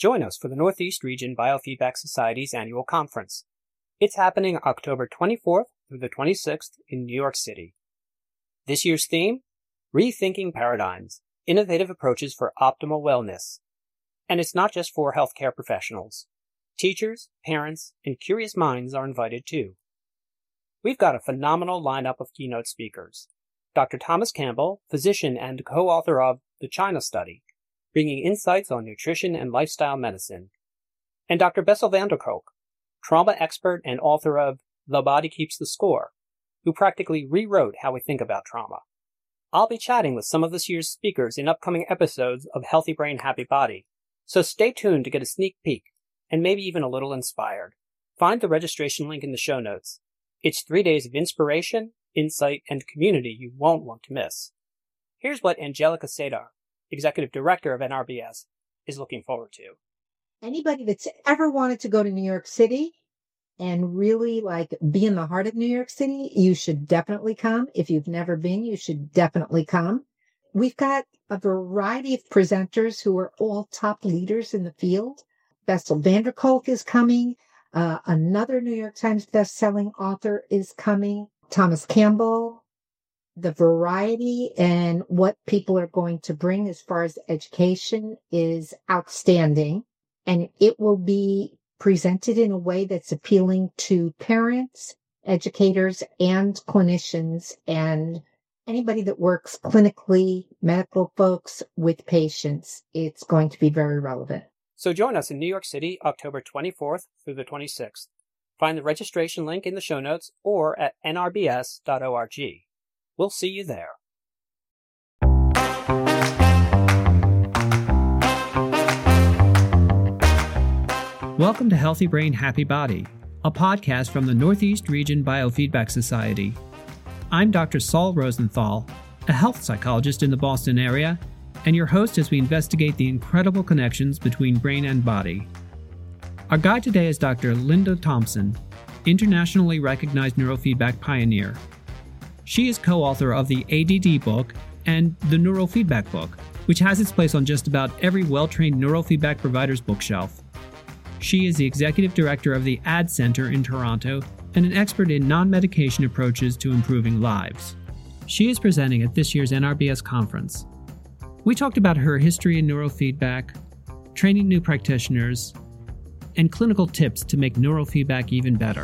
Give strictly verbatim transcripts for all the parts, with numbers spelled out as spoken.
Join us for the Northeast Region Biofeedback Society's annual conference. It's happening October twenty-fourth through the twenty-sixth in New York City. This year's theme, Rethinking Paradigms, Innovative Approaches for Optimal Wellness. And it's not just for healthcare professionals. Teachers, parents, and curious minds are invited too. We've got a phenomenal lineup of keynote speakers. Doctor Thomas Campbell, physician and co-author of The China Study, bringing insights on nutrition and lifestyle medicine. And Doctor Bessel van der Kolk, trauma expert and author of The Body Keeps the Score, who practically rewrote how we think about trauma. I'll be chatting with some of this year's speakers in upcoming episodes of Healthy Brain, Happy Body, so stay tuned to get a sneak peek and maybe even a little inspired. Find the registration link in the show notes. It's three days of inspiration, insight, and community you won't want to miss. Here's what Angelica Sadar, Executive Director of N R B S, is looking forward to. Anybody that's ever wanted to go to New York City and really like be in the heart of New York City, you should definitely come. If you've never been, you should definitely come. We've got a variety of presenters who are all top leaders in the field. Bessel van der Kolk is coming. Uh, another New York Times bestselling author is coming. Thomas Campbell. The variety and what people are going to bring as far as education is outstanding. And it will be presented in a way that's appealing to parents, educators, and clinicians, and anybody that works clinically, medical folks with patients. It's going to be very relevant. So join us in New York City, October twenty-fourth through the twenty-sixth. Find the registration link in the show notes or at n r b s dot org. We'll see you there. Welcome to Healthy Brain, Happy Body, a podcast from the Northeast Region Biofeedback Society. I'm Doctor Saul Rosenthal, a health psychologist in the Boston area, and your host as we investigate the incredible connections between brain and body. Our guide today is Doctor Linda Thompson, internationally recognized neurofeedback pioneer. She is co-author of the A D D book and the Neurofeedback book, which has its place on just about every well-trained neurofeedback provider's bookshelf. She is the executive director of the A D Center in Toronto and an expert in non-medication approaches to improving lives. She is presenting at this year's N R B S conference. We talked about her history in neurofeedback, training new practitioners, and clinical tips to make neurofeedback even better.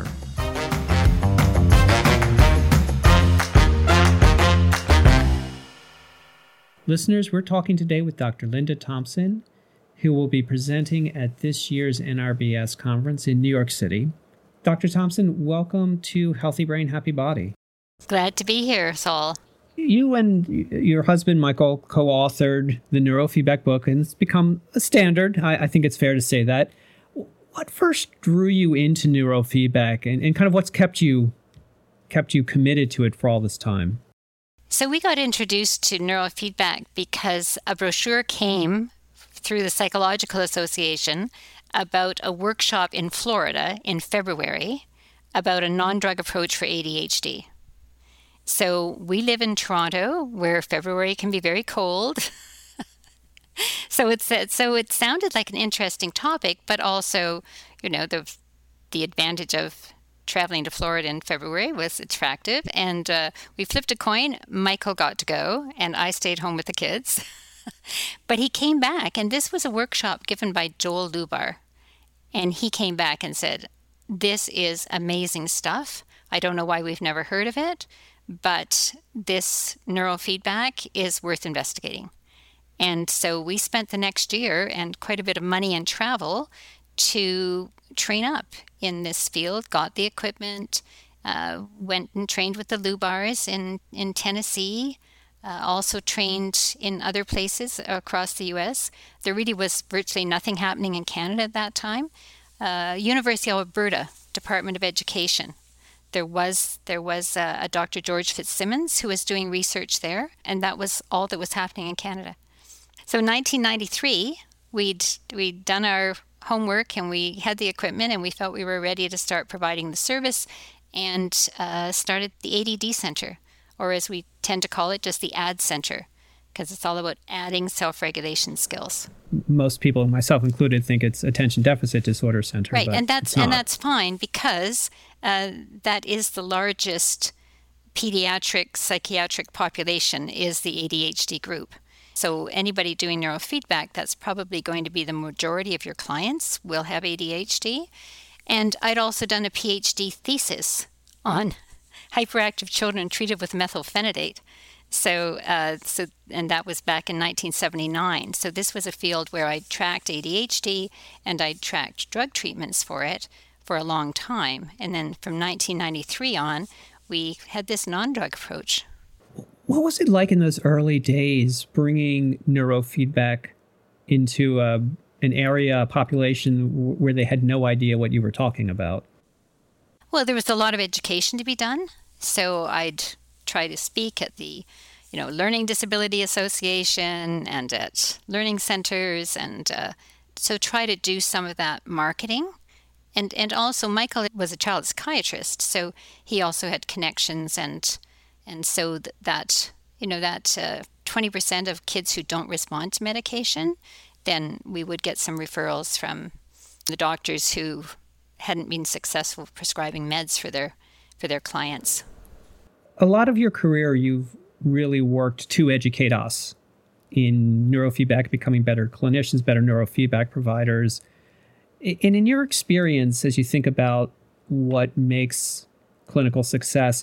Listeners, we're talking today with Doctor Linda Thompson, who will be presenting at this year's N R B S conference in New York City. Doctor Thompson, welcome to Healthy Brain, Happy Body. Glad to be here, Saul. You and your husband, Michael, co-authored the Neurofeedback book, and it's become a standard. I, I think it's fair to say that. What first drew you into neurofeedback, and, and kind of what's kept you kept you committed to it for all this time? So we got introduced to neurofeedback because a brochure came through the Psychological Association about a workshop in Florida in February about a non-drug approach for A D H D. So we live in Toronto, where February can be very cold. so it's so it sounded like an interesting topic, but also, you know, the the advantage of traveling to Florida in February was attractive. And uh, we flipped a coin. Michael got to go, and I stayed home with the kids. But he came back, and this was a workshop given by Joel Lubar. And he came back and said, this is amazing stuff. I don't know why we've never heard of it, but this neurofeedback is worth investigating. And so we spent the next year and quite a bit of money and travel to train up in this field, got the equipment, uh, went and trained with the Lubars in, in Tennessee, uh, also trained in other places across the U S. There really was virtually nothing happening in Canada at that time. Uh, University of Alberta, Department of Education. There was there was a, a Doctor George Fitzsimmons who was doing research there, and that was all that was happening in Canada. So in nineteen ninety-three, we'd we'd done our homework and we had the equipment and we felt we were ready to start providing the service, and uh, started the A D D Center, or as we tend to call it, just the A D Center, because it's all about adding self-regulation skills. Most people, myself included, think it's attention deficit disorder center. Right, but and that's it's not. and that's fine because uh, that is the largest pediatric psychiatric population is the A D H D group. So anybody doing neurofeedback, that's probably going to be the majority of your clients will have A D H D. And I'd also done a PhD thesis on hyperactive children treated with methylphenidate. So, uh, so, and that was back in nineteen seventy-nine. So this was a field where I tracked A D H D and I tracked drug treatments for it for a long time. And then from nineteen ninety-three on, we had this non-drug approach. What was it like in those early days, bringing neurofeedback into a, an area, a population w- where they had no idea what you were talking about? Well, there was a lot of education to be done. So I'd try to speak at the, you know, Learning Disability Association and at learning centers, and uh, so try to do some of that marketing. And and also Michael was a child psychiatrist, so he also had connections, and and so th- that you know that uh, twenty percent of kids who don't respond to medication, then we would get some referrals from the doctors who hadn't been successful prescribing meds for their for their clients. A lot of your career, you've really worked to educate us in neurofeedback, becoming better clinicians, better neurofeedback providers. And in your experience, as you think about what makes clinical success,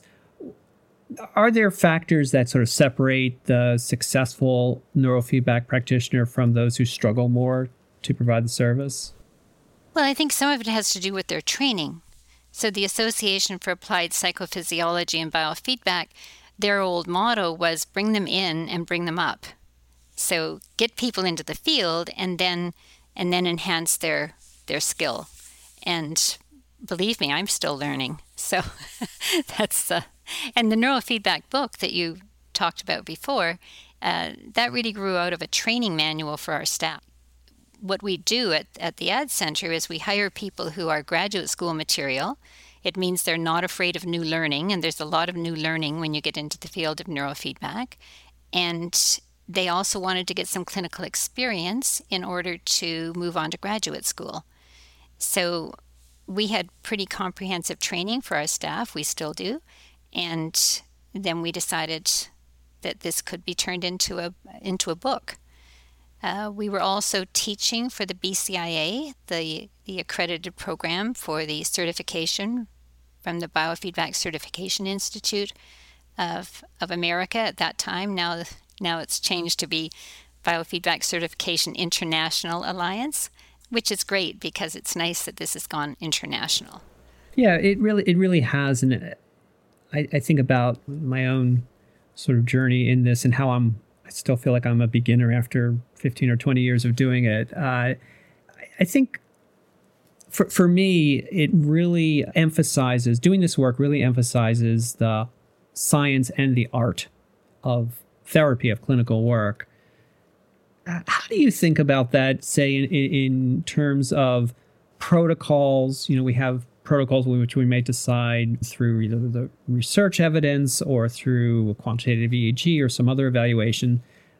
are there factors that sort of separate the successful neurofeedback practitioner from those who struggle more to provide the service? Well, I think some of it has to do with their training. So the Association for Applied Psychophysiology and Biofeedback, their old motto was bring them in and bring them up. So get people into the field and then and then enhance their their skill. And believe me, I'm still learning. So that's uh, and the neurofeedback book that you talked about before, uh, that really grew out of a training manual for our staff. What we do at, at the Ad Center is we hire people who are graduate school material. It means they're not afraid of new learning, and there's a lot of new learning when you get into the field of neurofeedback. And they also wanted to get some clinical experience in order to move on to graduate school. So we had pretty comprehensive training for our staff. We still do. And then we decided that this could be turned into a into a book. Uh, we were also teaching for the B C I A, the, the accredited program for the certification from the Biofeedback Certification Institute of of America at that time. Now, now it's changed to be Biofeedback Certification International Alliance, which is great because it's nice that this has gone international. Yeah, it really it really has. And I, I think about my own sort of journey in this and how I'm I still feel like I'm a beginner after fifteen or twenty years of doing it. Uh, I think for for me, it really emphasizes, doing this work really emphasizes the science and the art of therapy, of clinical work. Uh, how do you think about that, say, in, in terms of protocols? You know, we have protocols which we may decide through either the research evidence or through quantitative E E G or some other evaluation.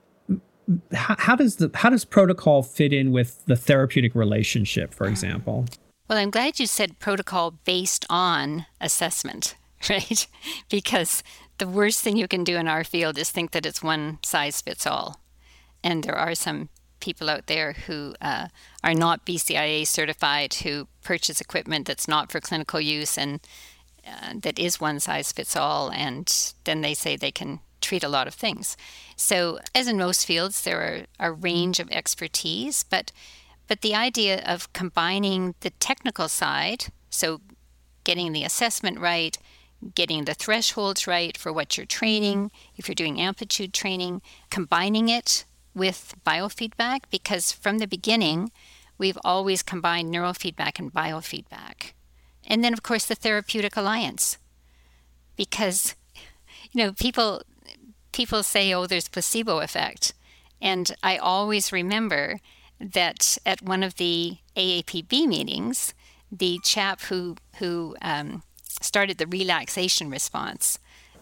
How, how does the how does protocol fit in with the therapeutic relationship, for example? Well, I'm glad you said protocol based on assessment, right? Because the worst thing you can do in our field is think that it's one size fits all. And there are some people out there who uh, are not B C I A certified, who purchase equipment that's not for clinical use and uh, that is one size fits all, and then they say they can treat a lot of things. So as in most fields, there are a range of expertise, but but the idea of combining the technical side, so getting the assessment right, getting the thresholds right for what you're training, if you're doing amplitude training, combining it with biofeedback, because from the beginning, we've always combined neurofeedback and biofeedback. And then, of course, the therapeutic alliance, because, you know, people people say, oh, there's placebo effect. And I always remember that at one of the A A P B meetings, the chap who, who um, started the relaxation response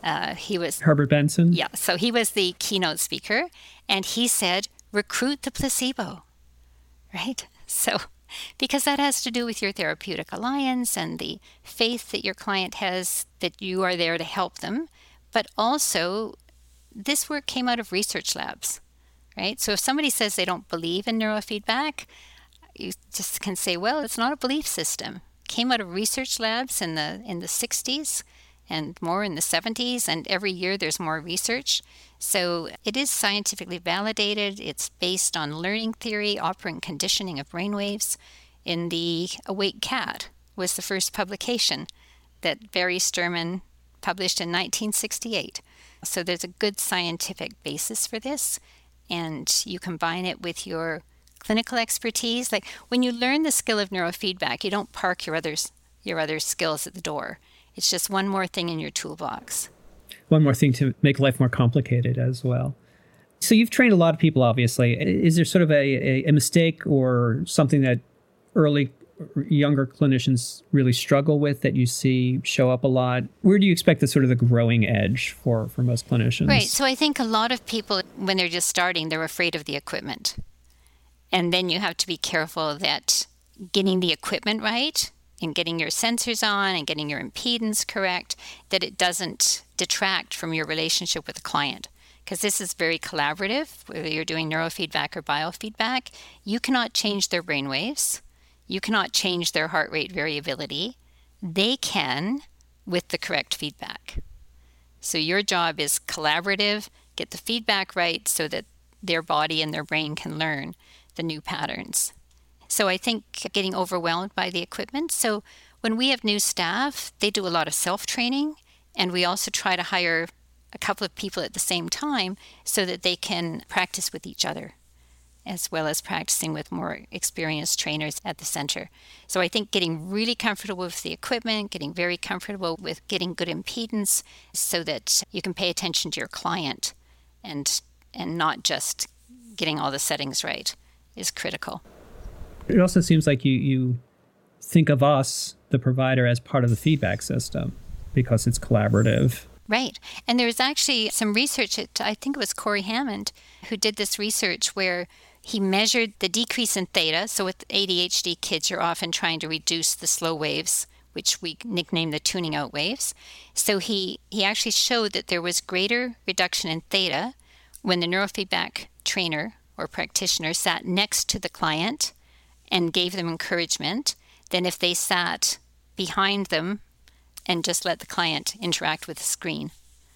Uh, he was Herbert Benson? Yeah, so he was the keynote speaker, and he said, recruit the placebo, right? So, because that has to do with your therapeutic alliance and the faith that your client has that you are there to help them. But also, this work came out of research labs, right? So if somebody says they don't believe in neurofeedback, you just can say, well, it's not a belief system. It came out of research labs in the in the sixties and more in the seventies, and every year there's more research. So it is scientifically validated. It's based on learning theory, operant conditioning of brainwaves. In the Awake Cat was the first publication that Barry Sterman published in nineteen sixty-eight. So there's a good scientific basis for this, and you combine it with your clinical expertise. Like when you learn the skill of neurofeedback, you don't park your others your other skills at the door. It's just one more thing in your toolbox. One more thing to make life more complicated as well. So you've trained a lot of people, obviously. Is there sort of a, a, a mistake or something that early, younger clinicians really struggle with that you see show up a lot? Where do you expect the sort of the growing edge for, for most clinicians? Right. So I think a lot of people, when they're just starting, they're afraid of the equipment. And then you have to be careful that getting the equipment right and getting your sensors on and getting your impedance correct, that it doesn't detract from your relationship with the client. Because this is very collaborative, whether you're doing neurofeedback or biofeedback. You cannot change their brainwaves. You cannot change their heart rate variability. They can with the correct feedback. So your job is collaborative, get the feedback right so that their body and their brain can learn the new patterns. So I think getting overwhelmed by the equipment. So when we have new staff, they do a lot of self-training, and we also try to hire a couple of people at the same time so that they can practice with each other, as well as practicing with more experienced trainers at the center. So I think getting really comfortable with the equipment, getting very comfortable with getting good impedance so that you can pay attention to your client and and not just getting all the settings right is critical. It also seems like you, you think of us, the provider, as part of the feedback system because it's collaborative. Right. And there's actually some research, at, I think it was Corey Hammond, who did this research where he measured the decrease in theta. So with A D H D kids, you're often trying to reduce the slow waves, which we nickname the tuning out waves. So he, he actually showed that there was greater reduction in theta when the neurofeedback trainer or practitioner sat next to the client and gave them encouragement than if they sat behind them and just let the client interact with the screen.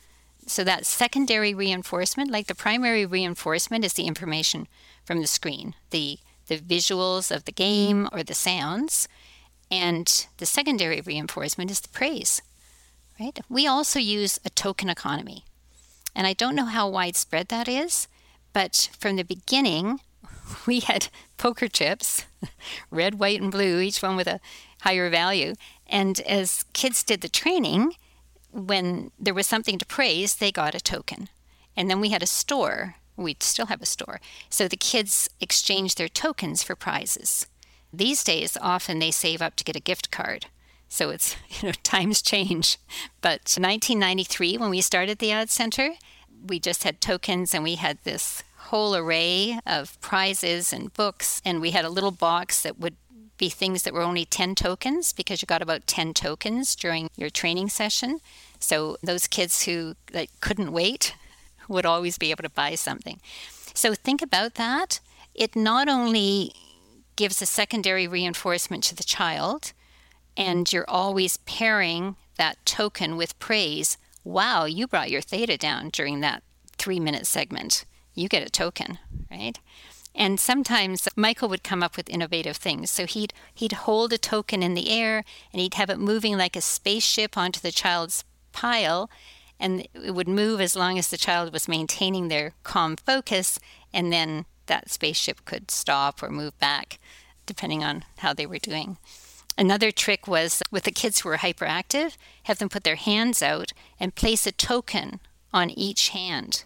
So that secondary reinforcement, like the primary reinforcement is the information from the screen, the, the visuals of the game or the sounds, and the secondary reinforcement is the praise, right? We also use a token economy. And I don't know how widespread that is, but from the beginning, we had poker chips, red, white, and blue, each one with a higher value. And as kids did the training, when there was something to praise, they got a token. And then we had a store. We still have a store. So the kids exchanged their tokens for prizes. These days, often they save up to get a gift card. So it's, you know, times change. But in nineteen ninety-three, when we started the Ad Center, we just had tokens and we had this whole array of prizes and books. And we had a little box that would be things that were only ten tokens because you got about ten tokens during your training session. So those kids who like, couldn't wait would always be able to buy something. So think about that. It not only gives a secondary reinforcement to the child, and you're always pairing that token with praise. Wow, you brought your theta down during that three-minute segment. You get a token, right? And sometimes Michael would come up with innovative things. So he'd he'd hold a token in the air, and he'd have it moving like a spaceship onto the child's pile, and it would move as long as the child was maintaining their calm focus, and then that spaceship could stop or move back, depending on how they were doing. Another trick was with the kids who were hyperactive, have them put their hands out and place a token on each hand.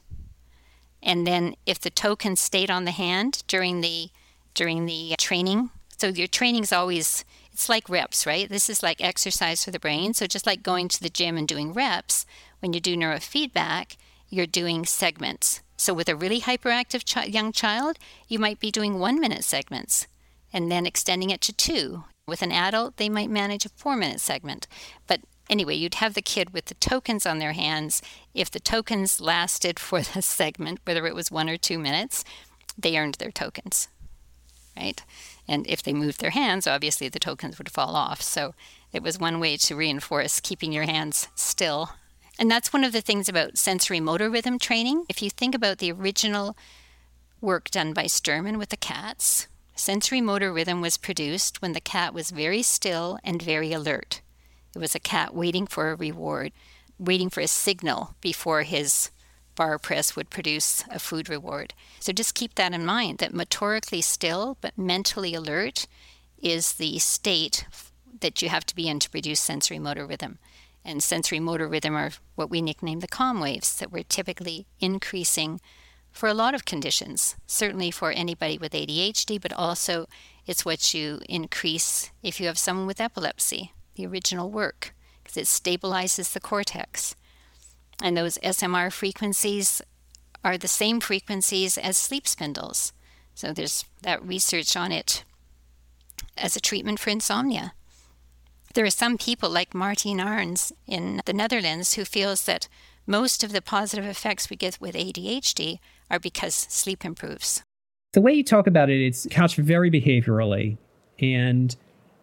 And then if the token stayed on the hand during the during the training, so your training is always, it's like reps, right? This is like exercise for the brain. So just like going to the gym and doing reps, when you do neurofeedback, you're doing segments. So with a really hyperactive chi- young child, you might be doing one-minute segments and then extending it to two. With an adult, they might manage a four-minute segment. But anyway, you'd have the kid with the tokens on their hands. If the tokens lasted for the segment, whether it was one or two minutes, they earned their tokens, right? And if they moved their hands, obviously the tokens would fall off. So it was one way to reinforce keeping your hands still. And that's one of the things about sensory motor rhythm training. If you think about the original work done by Sterman with the cats, sensory motor rhythm was produced when the cat was very still and very alert. It was a cat waiting for a reward, waiting for a signal before his bar press would produce a food reward. So just keep that in mind, that motorically still but mentally alert is the state that you have to be in to produce sensory motor rhythm. And sensory motor rhythm are what we nickname the calm waves that we're typically increasing for a lot of conditions, certainly for anybody with A D H D, but also it's what you increase if you have someone with epilepsy, the original work, because it stabilizes the cortex. And those S M R frequencies are the same frequencies as sleep spindles. So there's that research on it as a treatment for insomnia. There are some people like Martien Arns in the Netherlands who feels that most of the positive effects we get with A D H D are because sleep improves. The way you talk about it, it's couched very behaviorally. And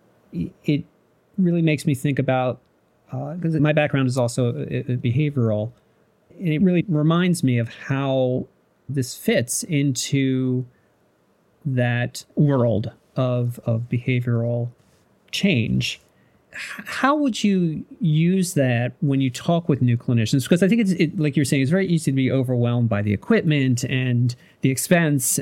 it really makes me think about, because uh, my background is also behavioral, and it really reminds me of how this fits into that world of, of behavioral change. How would you use that when you talk with new clinicians? Because I think it's it, like you're saying, it's very easy to be overwhelmed by the equipment and the expense,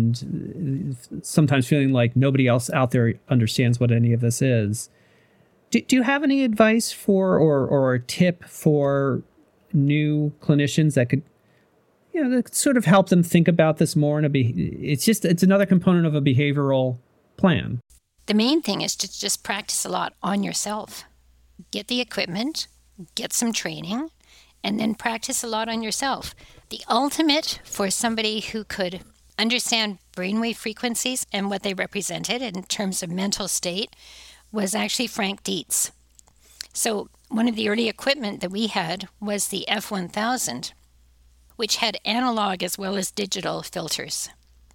and sometimes feeling like nobody else out there understands what any of this is. Do, do you have any advice for or or a tip for new clinicians that could, you know, that could sort of help them think about this more? In a be, it's just it's another component of a behavioral plan. The main thing is to just practice a lot on yourself. Get the equipment, get some training, and then practice a lot on yourself. The ultimate for somebody who could understand brainwave frequencies and what they represented in terms of mental state was actually Frank Dietz. So one of the early equipment that we had was the F one thousand, which had analog as well as digital filters.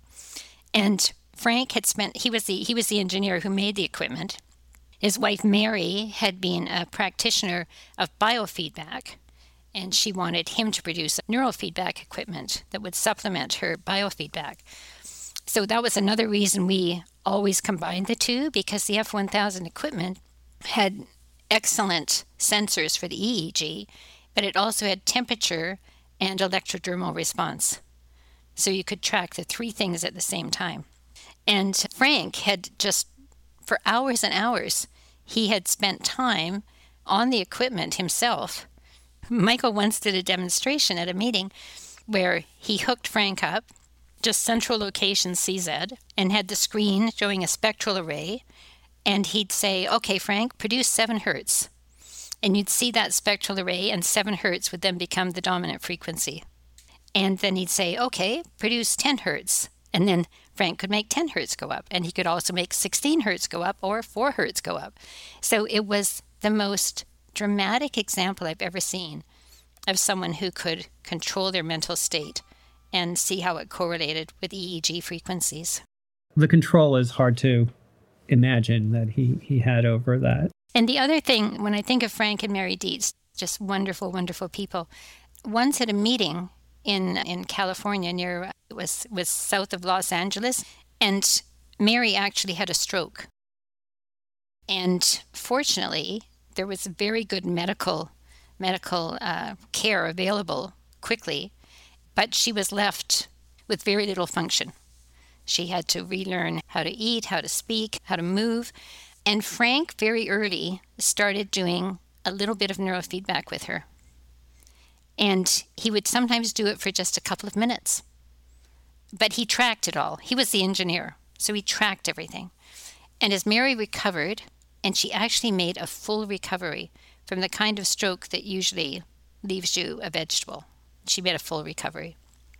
And Frank had spent, he was the he was the engineer who made the equipment. His wife, Mary, had been a practitioner of biofeedback, and she wanted him to produce neurofeedback equipment that would supplement her biofeedback. So that was another reason we always combined the two, because the F one thousand equipment had excellent sensors for the E E G, but it also had temperature and electrodermal response. So you could track the three things at the same time. And Frank had just, for hours and hours, he had spent time on the equipment himself. Michael once did a demonstration at a meeting where he hooked Frank up, just central location C Z, and had the screen showing a spectral array. And he'd say, okay, Frank, produce seven hertz. And you'd see that spectral array, and seven hertz would then become the dominant frequency. And then he'd say, okay, produce ten hertz. And then Frank could make ten hertz go up, and he could also make sixteen hertz go up or four hertz go up. So it was the most dramatic example I've ever seen of someone who could control their mental state and see how it correlated with E E G frequencies. The control is hard to imagine that he, he had over that. And the other thing, when I think of Frank and Mary Dietz, just wonderful, wonderful people. Once at a meeting in in California, near it was was south of Los Angeles, and Mary actually had a stroke. And fortunately, there was very good medical medical uh, care available quickly, but she was left with very little function. She had to relearn how to eat, how to speak, how to move. And Frank very early started doing a little bit of neurofeedback with her. And he would sometimes do it for just a couple of minutes. But he tracked it all. He was the engineer, so he tracked everything. And as Mary recovered, and she actually made a full recovery from the kind of stroke that usually leaves you a vegetable. She made a full recovery.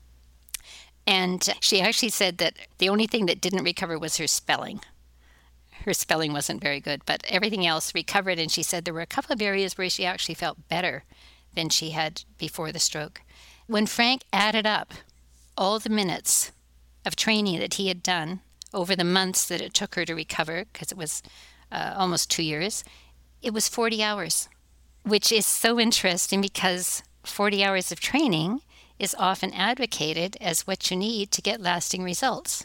And she actually said that the only thing that didn't recover was her spelling. Her spelling wasn't very good, but everything else recovered. And she said there were a couple of areas where she actually felt better than she had before the stroke. When Frank added up all the minutes of training that he had done over the months that it took her to recover, because it was uh, almost two years, it was forty hours, which is so interesting because forty hours of training is often advocated as what you need to get lasting results.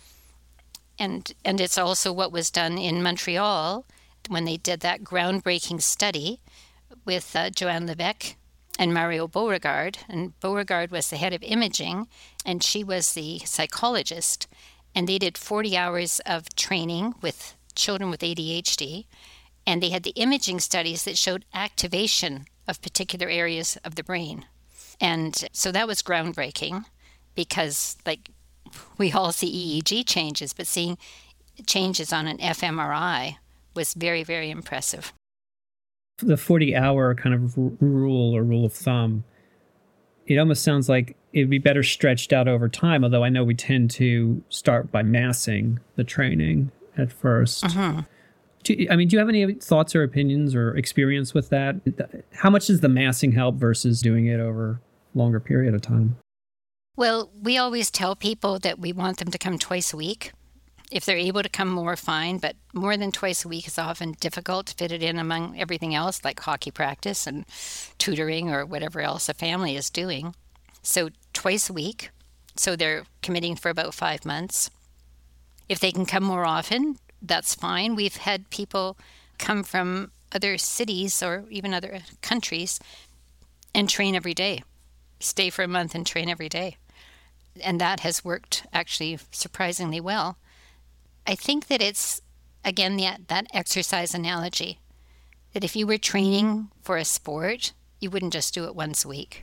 And and it's also what was done in Montreal when they did that groundbreaking study with uh, Joanne Levesque and Mario Beauregard. And Beauregard was the head of imaging, and she was the psychologist. And they did forty hours of training with children with A D H D. And they had the imaging studies that showed activation of particular areas of the brain. And so that was groundbreaking because, like, we all see E E G changes, but seeing changes on an fMRI was very, very impressive. The forty-hour kind of r- rule or rule of thumb, it almost sounds like it would be better stretched out over time, although I know we tend to start by massing the training at first. Uh-huh. Do you, I mean, do you have any thoughts or opinions or experience with that? How much does the massing help versus doing it over a longer period of time? Well, we always tell people that we want them to come twice a week. If they're able to come more, fine, but more than twice a week is often difficult to fit it in among everything else, like hockey practice and tutoring or whatever else a family is doing. So twice a week, so they're committing for about five months. If they can come more often, that's fine. We've had people come from other cities or even other countries and train every day, stay for a month and train every day. And that has worked actually surprisingly well. I think that it's, again, that, that exercise analogy, that if you were training for a sport, you wouldn't just do it once a week.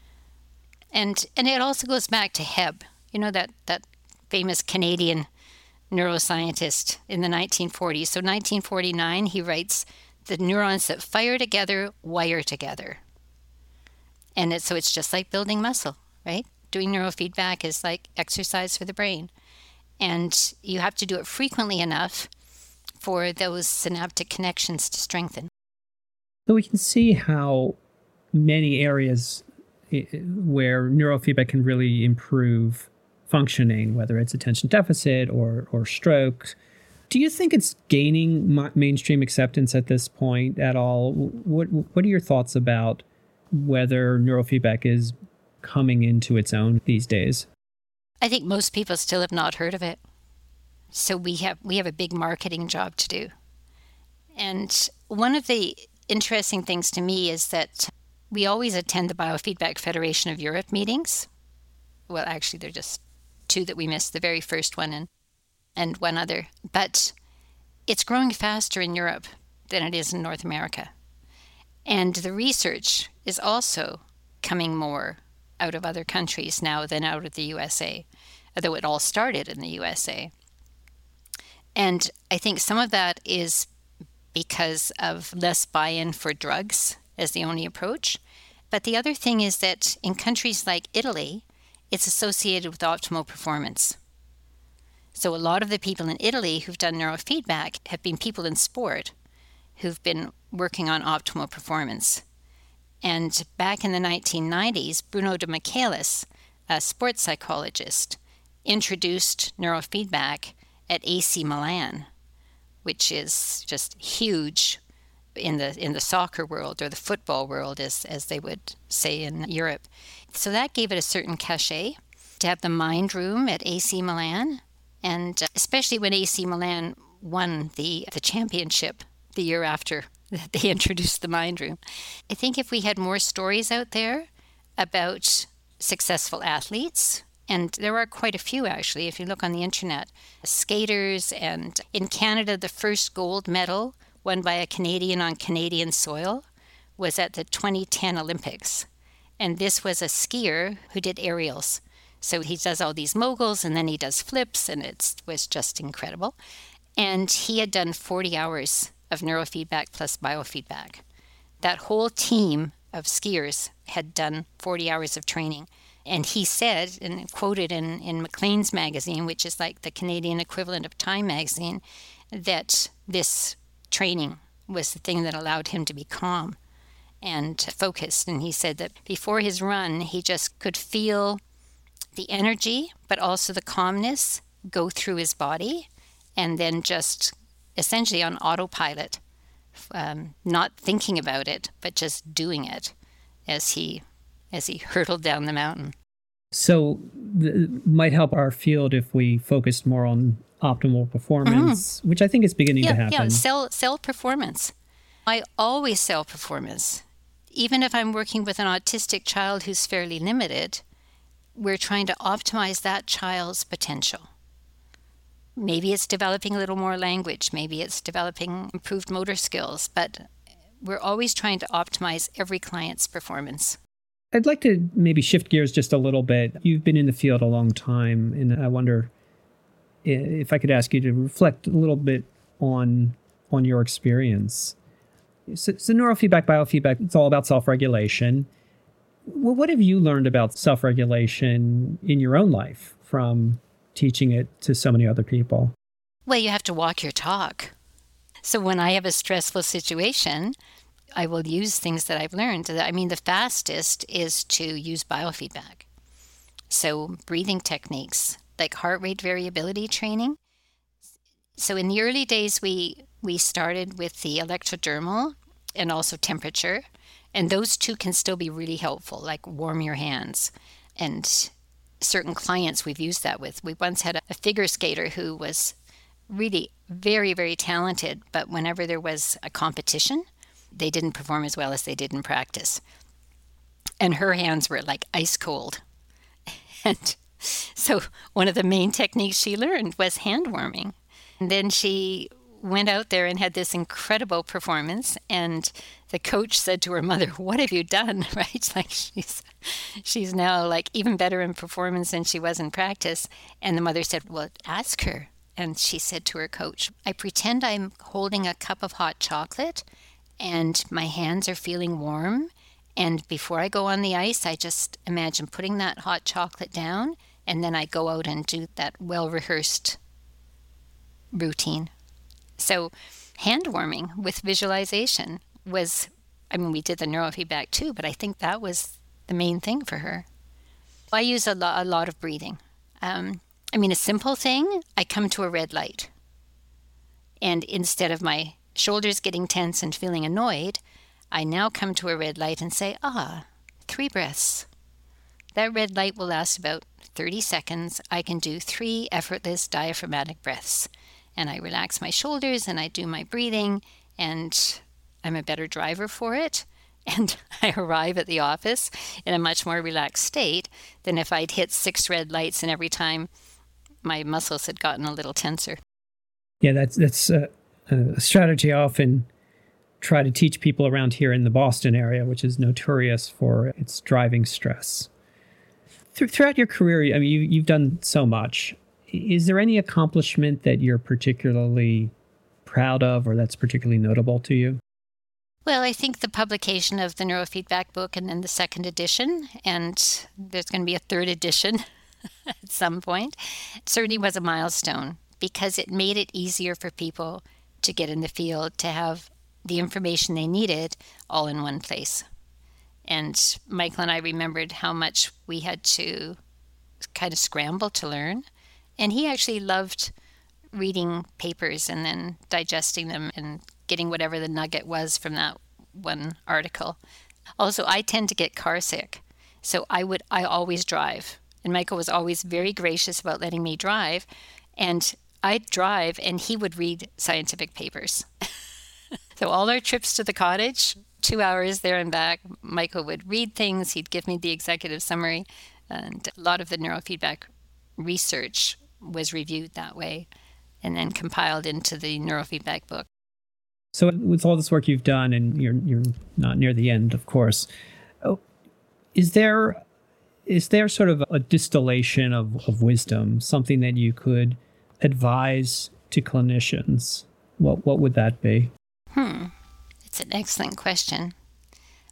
And and it also goes back to Hebb, you know, that, that famous Canadian neuroscientist in the nineteen forties. So nineteen forty-nine, he writes, the neurons that fire together wire together. And it, so it's just like building muscle, right? Doing neurofeedback is like exercise for the brain. And you have to do it frequently enough for those synaptic connections to strengthen. So we can see how many areas where neurofeedback can really improve functioning, whether it's attention deficit or, or stroke. Do you think it's gaining ma- mainstream acceptance at this point at all? What What are your thoughts about whether neurofeedback is coming into its own these days? I think most people still have not heard of it. So we have we have a big marketing job to do. And one of the interesting things to me is that we always attend the Biofeedback Federation of Europe meetings. Well, actually, they're just two that we missed, the very first one and, and one other. But it's growing faster in Europe than it is in North America. And the research is also coming more out of other countries now than out of the U S A, although it all started in the U S A. And I think some of that is because of less buy-in for drugs as the only approach. But the other thing is that in countries like Italy, it's associated with optimal performance. So a lot of the people in Italy who've done neurofeedback have been people in sport who've been working on optimal performance. And back in the nineteen nineties, Bruno de Michaelis, a sports psychologist, introduced neurofeedback at A C Milan, which is just huge in the in the soccer world, or the football world, as as they would say in Europe. So that gave it a certain cachet to have the Mind Room at A C Milan, and especially when A C Milan won the the championship the year after they introduced the Mind Room. I think if we had more stories out there about successful athletes, and there are quite a few actually, if you look on the internet, skaters, and in Canada, the first gold medal won by a Canadian on Canadian soil was at the twenty ten Olympics. And this was a skier who did aerials. So he does all these moguls and then he does flips, and it was just incredible. And he had done forty hours of neurofeedback plus biofeedback. That whole team of skiers had done forty hours of training. And he said, and quoted in, in Maclean's magazine, which is like the Canadian equivalent of Time magazine, that this training was the thing that allowed him to be calm and focused. And he said that before his run, he just could feel the energy, but also the calmness go through his body, and then just essentially on autopilot, um, not thinking about it, but just doing it as he as he hurtled down the mountain. So it might help our field if we focused more on optimal performance, mm-hmm. which I think is beginning yeah, to happen. Yeah, sell, sell performance. I always sell performance. Even if I'm working with an autistic child who's fairly limited, we're trying to optimize that child's potential. Maybe it's developing a little more language. Maybe it's developing improved motor skills. But we're always trying to optimize every client's performance. I'd like to maybe shift gears just a little bit. You've been in the field a long time, and I wonder if I could ask you to reflect a little bit on on your experience. So, so neurofeedback, biofeedback, it's all about self-regulation. Well, what have you learned about self-regulation in your own life from teaching it to so many other people? Well, you have to walk your talk. So when I have a stressful situation, I will use things that I've learned. I mean, the fastest is to use biofeedback. So breathing techniques, like heart rate variability training. So in the early days, we, we started with the electrodermal and also temperature. And those two can still be really helpful, like warm your hands. And certain clients we've used that with. We once had a figure skater who was really very, very talented, but whenever there was a competition, they didn't perform as well as they did in practice. And her hands were like ice cold. And so one of the main techniques she learned was hand warming. And then she went out there and had this incredible performance. And the coach said to her mother, "What have you done?" Right? Like she's she's now like even better in performance than she was in practice. And the mother said, "Well, ask her." And she said to her coach, "I pretend I'm holding a cup of hot chocolate and my hands are feeling warm. And before I go on the ice, I just imagine putting that hot chocolate down, and then I go out and do that well-rehearsed routine." So hand warming with visualization was, I mean, we did the neurofeedback too, but I think that was the main thing for her. I use a, lo- a lot of breathing. Um, I mean, a simple thing, I come to a red light. And instead of my shoulders getting tense and feeling annoyed, I now come to a red light and say, ah, three breaths. That red light will last about thirty seconds. I can do three effortless diaphragmatic breaths. And I relax my shoulders and I do my breathing, and I'm a better driver for it. And I arrive at the office in a much more relaxed state than if I'd hit six red lights and every time my muscles had gotten a little tenser. Yeah, that's that's uh, a strategy I often try to teach people around here in the Boston area, which is notorious for its driving stress. Th- throughout your career, I mean, you, you've done so much. Is there any accomplishment that you're particularly proud of or that's particularly notable to you? Well, I think the publication of the neurofeedback book and then the second edition, and there's going to be a third edition at some point, certainly was a milestone because it made it easier for people to get in the field, to have the information they needed all in one place. And Michael and I remembered how much we had to kind of scramble to learn. And he actually loved reading papers and then digesting them and getting whatever the nugget was from that one article. Also, I tend to get car sick. So I would, I always drive. And Michael was always very gracious about letting me drive. And I'd drive and he would read scientific papers. So all our trips to the cottage, two hours there and back, Michael would read things. He'd give me the executive summary. And a lot of the neurofeedback research was reviewed that way and then compiled into the neurofeedback book. So with all this work you've done, and you're you're not near the end, of course, oh, is there is there sort of a distillation of, of wisdom, something that you could advise to clinicians? What what would that be? Hmm. It's an excellent question.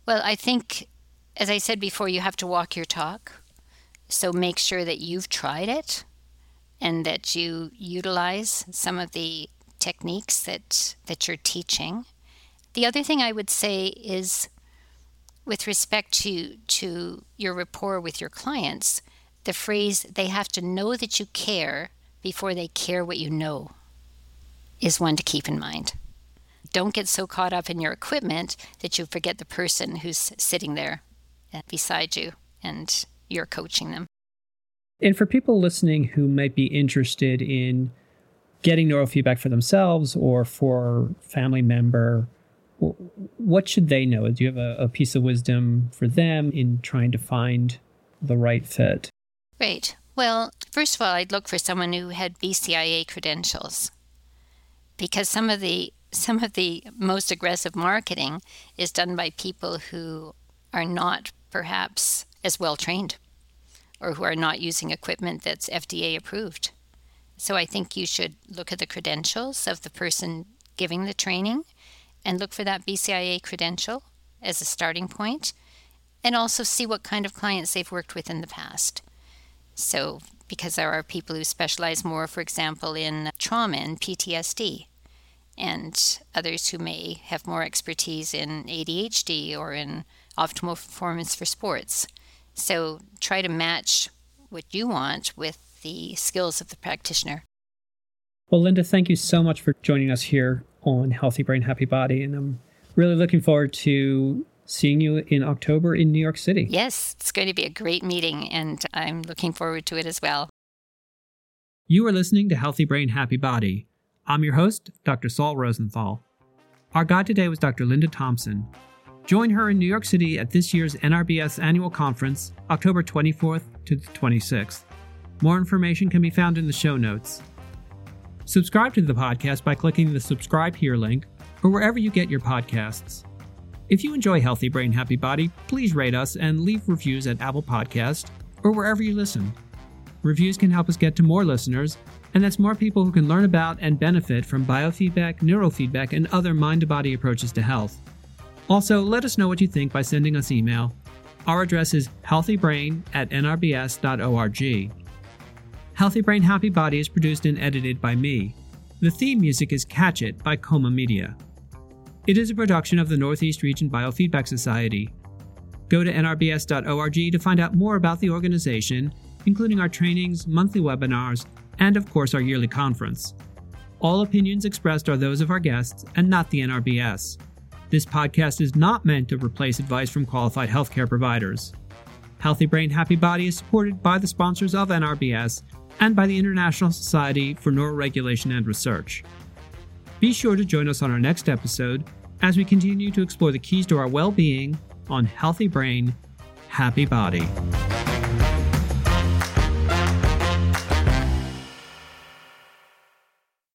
Well, I think, as I said before, you have to walk your talk. So make sure that you've tried it and that you utilize some of the techniques that, that you're teaching. The other thing I would say is, with respect to, to your rapport with your clients, the phrase, they have to know that you care before they care what you know, is one to keep in mind. Don't get so caught up in your equipment that you forget the person who's sitting there beside you and you're coaching them. And for people listening who might be interested in getting neurofeedback for themselves or for a family member, what should they know? Do you have a, a piece of wisdom for them in trying to find the right fit? Right. Well, first of all, I'd look for someone who had B C I A credentials, because some of the some of the most aggressive marketing is done by people who are not perhaps as well trained or who are not using equipment that's F D A approved. So I think you should look at the credentials of the person giving the training and look for that B C I A credential as a starting point, and also see what kind of clients they've worked with in the past. So, because there are people who specialize more, for example, in trauma and P T S D, and others who may have more expertise in A D H D or in optimal performance for sports. So try to match what you want with the skills of the practitioner. Well, Linda, thank you so much for joining us here on Healthy Brain, Happy Body. And I'm really looking forward to seeing you in October in New York City. Yes, it's going to be a great meeting, and I'm looking forward to it as well. You are listening to Healthy Brain, Happy Body. I'm your host, Doctor Saul Rosenthal. Our guide today was Doctor Linda Thompson. Join her in New York City at this year's N R B S Annual Conference, October twenty-fourth to the twenty-sixth. More information can be found in the show notes. Subscribe to the podcast by clicking the subscribe here link or wherever you get your podcasts. If you enjoy Healthy Brain, Happy Body, please rate us and leave reviews at Apple Podcast or wherever you listen. Reviews can help us get to more listeners, and that's more people who can learn about and benefit from biofeedback, neurofeedback, and other mind-to-body approaches to health. Also, let us know what you think by sending us email. Our address is healthybrain at n r b s dot org. Healthy Brain, Happy Body is produced and edited by me. The theme music is Catch It by Coma Media. It is a production of the Northeast Region Biofeedback Society. Go to n r b s dot org to find out more about the organization, including our trainings, monthly webinars, and of course our yearly conference. All opinions expressed are those of our guests and not the N R B S. This podcast is not meant to replace advice from qualified healthcare providers. Healthy Brain, Happy Body is supported by the sponsors of N R B S and by the International Society for Neuroregulation and Research. Be sure to join us on our next episode as we continue to explore the keys to our well-being on Healthy Brain, Happy Body.